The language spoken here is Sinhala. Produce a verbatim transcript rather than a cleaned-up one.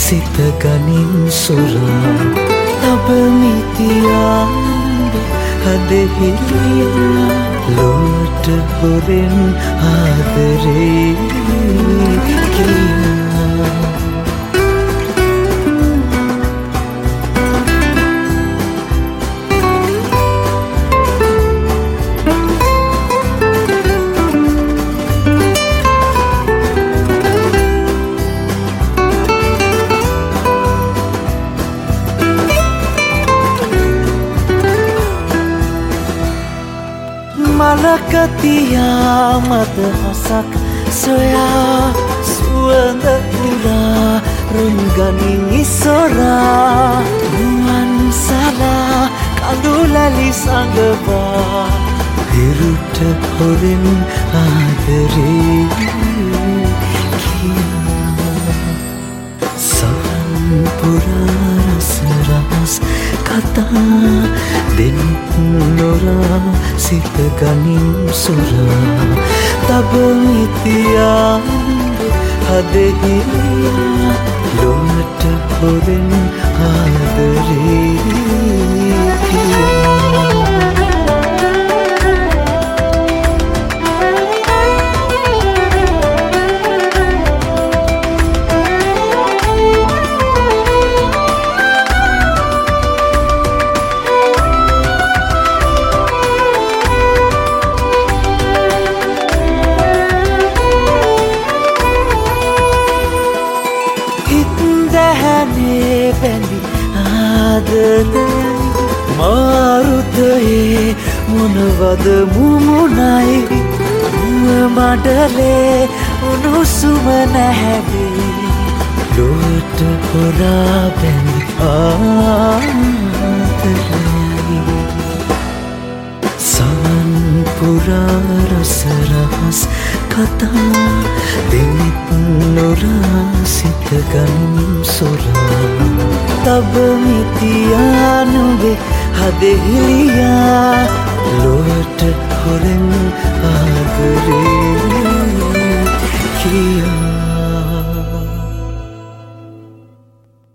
සිත ගනින් සොරා තබමිතියාන්ද හදෙහිලියා ලොවට හොරෙන් ආදරේ කියා මලකතියා මත හසක් සොයා සුවඳ පුරා රුන්ගනින් ඉසොරා මුවන් සලා කඳුලැලි සඟවා හිරුට හොරෙන් ආදරේ කියා සවන් පුරා රස රහස් කතා දෙනුත් නොරා සිත ගනින් සොරා තබමිතියාන්ද හදෙහිලියා ලොවට හොරෙන් ආදරේ කියා බැඳි ආදරේ මාරුතයේ මොනවද මුමුණයි මුව මඩලේ උණුසුම නැහැවේ ලොවට හොරා බැඳි ආදරේ සවන් පුරා රස රහස් කතා දෙනෙත් නොරා සිත ගනින් සොරා තබමිතියා නුඹේ හදෙහිලියා ලොවට හොරෙන් ආදරේ කියා